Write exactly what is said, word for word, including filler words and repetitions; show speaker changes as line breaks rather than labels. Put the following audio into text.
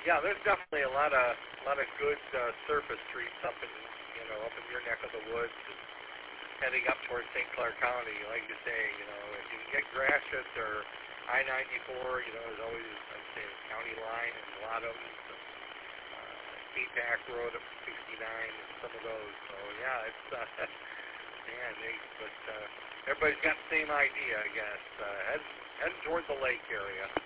Yeah, there's definitely a lot of a lot of good uh, surface streets up in you know up in your neck of the woods, and heading up towards Saint Clair County. Like you say, you know, if you can get Gratiot or I ninety-four, you know, there's always I'd say the county line and a lot of them. Uh, A PAC Road up to sixty-nine and some of those. So yeah, it's uh, man, they but uh, everybody's got the same idea, I guess. Uh, head heading toward the lake area.